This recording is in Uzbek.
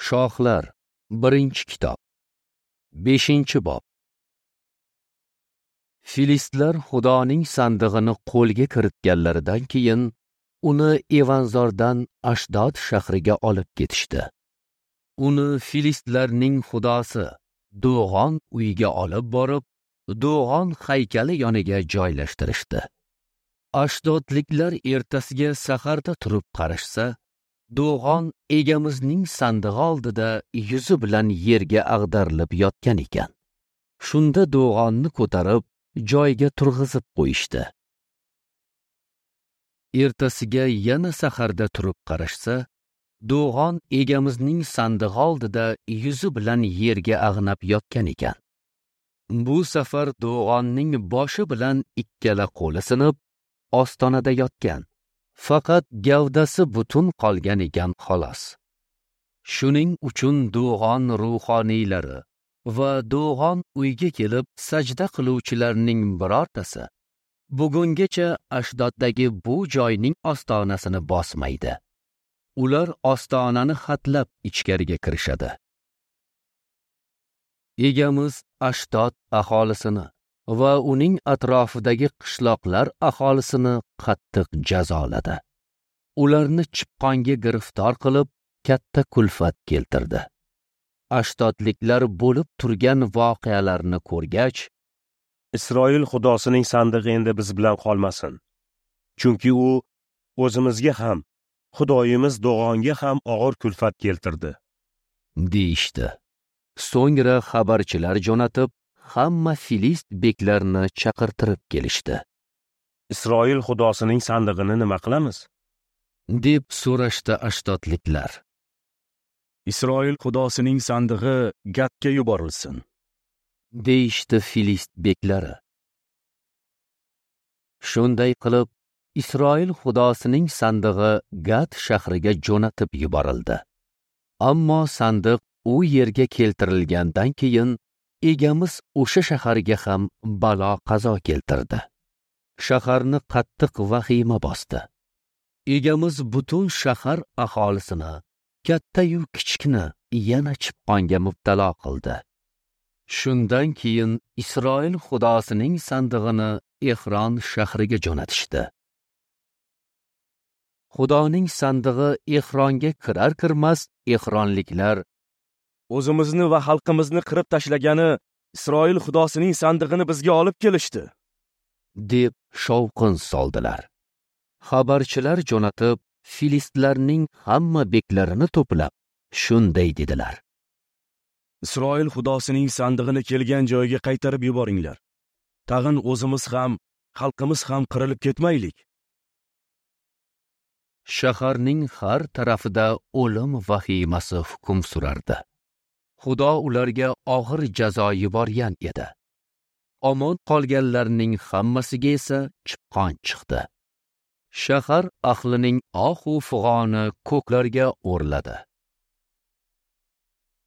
Shohlar 1-kitob 5-bob. Filistlar Xudoning sandig'ini qo'lga kiritganlaridan keyin uni Evanzordan Ashdod shahriga olib ketishdi. Uni Filistlarning xudosi Do'g'on uyiga olib borib, Do'g'on haykali yoniga joylashtirishdi. Ashdodliklar ertasiga saharda turib qarashsa, Do'g'on egamizning sandig'i oldida yuzi bilan yerga ag'darilib yotgan ekan. Shunda Do'g'onni ko'tarib joyiga turg'izib qo'yishdi. Ertasiga yana saharda turib qarashsa, Do'g'on egamizning sandig'i oldida yuzi bilan yerga ag'nab yotgan ekan. Bu safar Do'g'onning boshi bilan ikkala qo'li sinib, ostonada yotgan. Faqat gavdasi butun qolgan ekan xolos. Shuning uchun Do'g'on ruhoniylari va Do'g'on uyga kelib sajda qiluvchilarning birortasi bugungacha Ashdoddagi bu joyning ostonasini bosmaydi. Ular ostonani xatlab ichkariga kirishadi. Egamiz Ashdod aholisini va uning atrofidagi qishloqlar aholisini qattiq jazoladi. Ularni chipqonga giriftor qilib, katta kulfat keltirdi. Ashdodliklar bo'lib turgan voqealarni ko'rgach, Isroil xudosining sandig'i endi biz bilan qolmasin. Chunki u o'zimizga ham, Xudoyimiz Do'g'onga ham og'ir kulfat keltirdi, deyishdi. So'ngra xabarchilar jo'natib, hamma Filist beklarini chaqirtirib kelishdi. Isroil xudosining sandig'ini nima qilamiz? deb so'rashdi Ashdodliklar. Isroil xudosining sandig'i Gatga yuborilsin, deyishdi Filist beklari. Shunday qilib, Isroil xudosining sandig'i Gat shahriga jo'natib yuborildi. Ammo sandiq u yerga keltirilgandan keyin egamiz o'sha shaharga ham balo qazo keltirdi. Shaharni qattiq vahima bosdi. Egamiz butun shahar aholisini, katta-yu kichikni yana chipqonga mubtalo qildi. Shundan keyin Isroil xudosining sandig'ini Ehron shahriga jo'natishdi. Xudoning sandig'i Ehronga kirar-kirmas Ehronliklar o'zimizni va xalqimizni qirib tashlagani Isroil xudosining sandig'ini bizga olib kelishdi, deb shovqin soldilar. Xabarchilar jo'natib, Filistlarning hamma beklarini to'plab, shunday dedilar: Isroil xudosining sandig'ini kelgan joyiga qaytarib yuboringlar. Tag'in o'zimiz ham, xalqimiz ham qirilib ketmaylik. Shaharning har tarafida o'lim vahimasi hukm surardi. Xudo ularga og'ir jazo yuborgan edi. Omon qolganlarning hammasiga esa chipqon chiqdi. Shahar ahlining ohu fig'oni ko'klarga o'rladi.